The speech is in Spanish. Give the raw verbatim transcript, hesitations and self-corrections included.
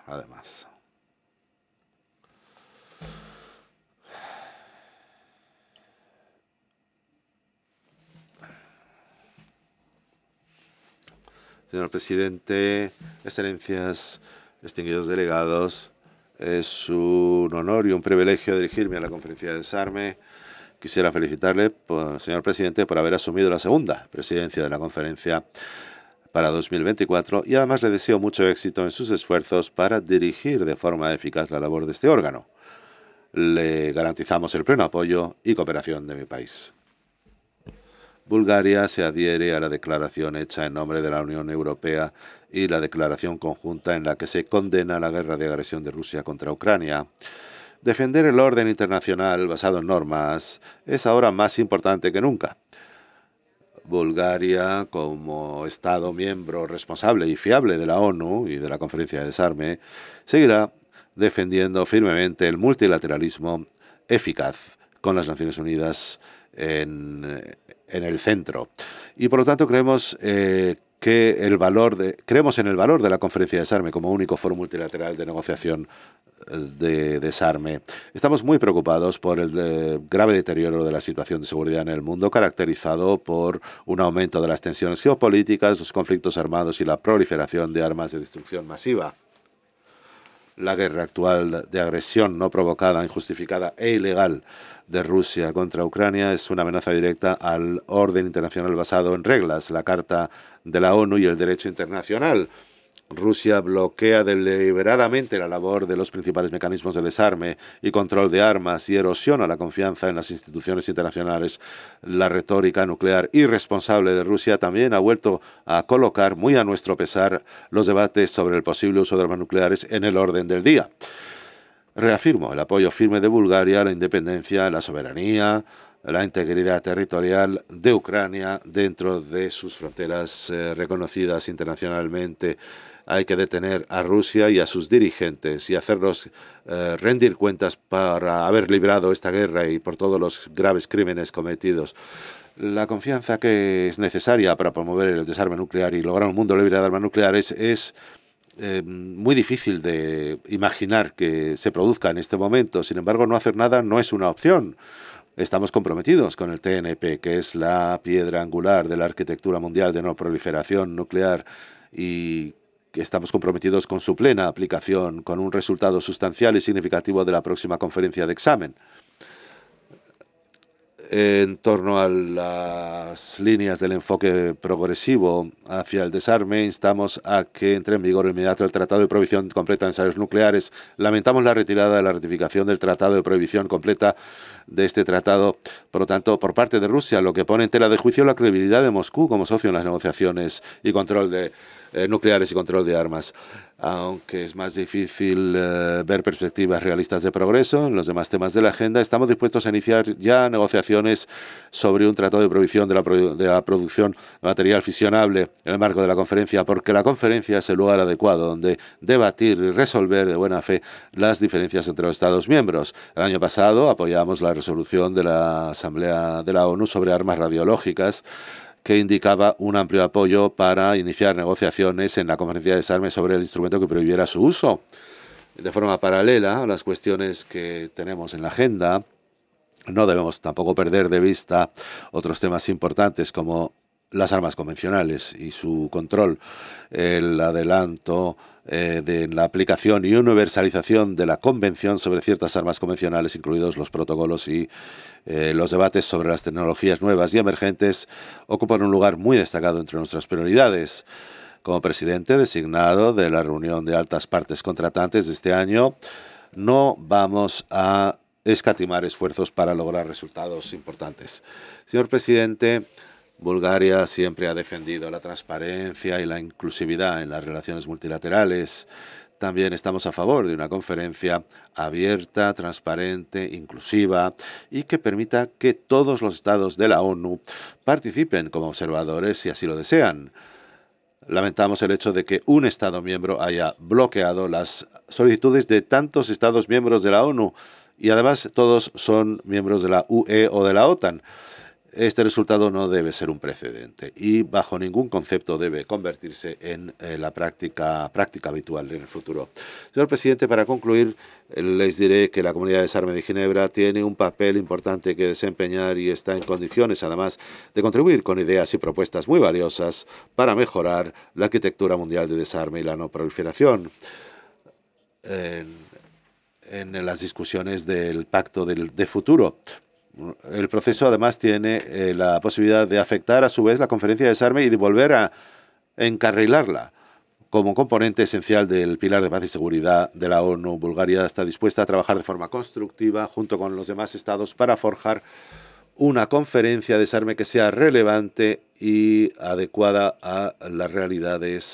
además. Señor presidente, excelencias, distinguidos delegados, es un honor y un privilegio dirigirme a la conferencia de desarme. Quisiera felicitarle, por, señor presidente, por haber asumido la segunda presidencia de la conferencia para dos mil veinticuatro y además le deseo mucho éxito en sus esfuerzos para dirigir de forma eficaz la labor de este órgano. Le garantizamos el pleno apoyo y cooperación de mi país. Bulgaria se adhiere a la declaración hecha en nombre de la Unión Europea y la declaración conjunta en la que se condena la guerra de agresión de Rusia contra Ucrania. Defender el orden internacional basado en normas es ahora más importante que nunca. Bulgaria, como Estado miembro responsable y fiable de la ONU y de la Conferencia de Desarme, seguirá defendiendo firmemente el multilateralismo eficaz con las Naciones Unidas en, en el centro. Y por lo tanto creemos eh, que el valor de, creemos en el valor de la Conferencia de Desarme como único foro multilateral de negociación de desarme. Estamos muy preocupados por el de grave deterioro de la situación de seguridad en el mundo, caracterizado por un aumento de las tensiones geopolíticas, los conflictos armados y la proliferación de armas de destrucción masiva. La guerra actual de agresión no provocada, injustificada e ilegal de Rusia contra Ucrania es una amenaza directa al orden internacional basado en reglas, la Carta de la ONU y el derecho internacional. Rusia bloquea deliberadamente la labor de los principales mecanismos de desarme y control de armas y erosiona la confianza en las instituciones internacionales. La retórica nuclear irresponsable de Rusia también ha vuelto a colocar, muy a nuestro pesar, los debates sobre el posible uso de armas nucleares en el orden del día. Reafirmo el apoyo firme de Bulgaria a la independencia, la soberanía, la integridad territorial de Ucrania dentro de sus fronteras eh, reconocidas internacionalmente. Hay que detener a Rusia y a sus dirigentes y hacerlos eh, rendir cuentas para haber librado esta guerra y por todos los graves crímenes cometidos. La confianza que es necesaria para promover el desarme nuclear y lograr un mundo libre de armas nucleares es Eh, muy difícil de imaginar que se produzca en este momento. Sin embargo, no hacer nada no es una opción. Estamos comprometidos con el T N P, que es la piedra angular de la arquitectura mundial de no proliferación nuclear, y que estamos comprometidos con su plena aplicación, con un resultado sustancial y significativo de la próxima conferencia de examen. En torno a las líneas del enfoque progresivo hacia el desarme, instamos a que entre en vigor inmediato el Tratado de Prohibición Completa de Ensayos Nucleares. Lamentamos la retirada de la ratificación del Tratado de Prohibición Completa de este tratado, por lo tanto, por parte de Rusia, lo que pone en tela de juicio la credibilidad de Moscú como socio en las negociaciones y control de eh, nucleares y control de armas. Aunque es más difícil eh, ver perspectivas realistas de progreso en los demás temas de la agenda, estamos dispuestos a iniciar ya negociaciones sobre un tratado de prohibición de la, produ de la producción de material fisionable en el marco de la conferencia, porque la conferencia es el lugar adecuado donde debatir y resolver de buena fe las diferencias entre los Estados miembros. El año pasado apoyamos la resolución de la Asamblea de la ONU sobre armas radiológicas, que indicaba un amplio apoyo para iniciar negociaciones en la conferencia de desarme sobre el instrumento que prohibiera su uso. De forma paralela a las cuestiones que tenemos en la agenda, no debemos tampoco perder de vista otros temas importantes como las armas convencionales y su control, el adelanto eh, de la aplicación y universalización de la Convención sobre ciertas armas convencionales, incluidos los protocolos y eh, los debates sobre las tecnologías nuevas y emergentes, ocupan un lugar muy destacado entre nuestras prioridades. Como presidente designado de la reunión de altas partes contratantes de este año, no vamos a escatimar esfuerzos para lograr resultados importantes. Señor presidente, Bulgaria siempre ha defendido la transparencia y la inclusividad en las relaciones multilaterales. También estamos a favor de una conferencia abierta, transparente, inclusiva y que permita que todos los estados de la ONU participen como observadores si así lo desean. Lamentamos el hecho de que un Estado miembro haya bloqueado las solicitudes de tantos Estados miembros de la ONU y además todos son miembros de la U E o de la OTAN. Este resultado no debe ser un precedente y bajo ningún concepto debe convertirse en eh, la práctica, práctica habitual en el futuro. Señor presidente, para concluir, eh, les diré que la Comunidad de Desarme de Ginebra tiene un papel importante que desempeñar y está en condiciones, además, de contribuir con ideas y propuestas muy valiosas para mejorar la arquitectura mundial de desarme y la no proliferación. En, en las discusiones del Pacto del, de Futuro. El proceso, además, tiene eh, la posibilidad de afectar, a su vez, la conferencia de desarme y de volver a encarrilarla. Como componente esencial del pilar de paz y seguridad de la ONU, Bulgaria está dispuesta a trabajar de forma constructiva junto con los demás estados para forjar una conferencia de desarme que sea relevante y adecuada a las realidades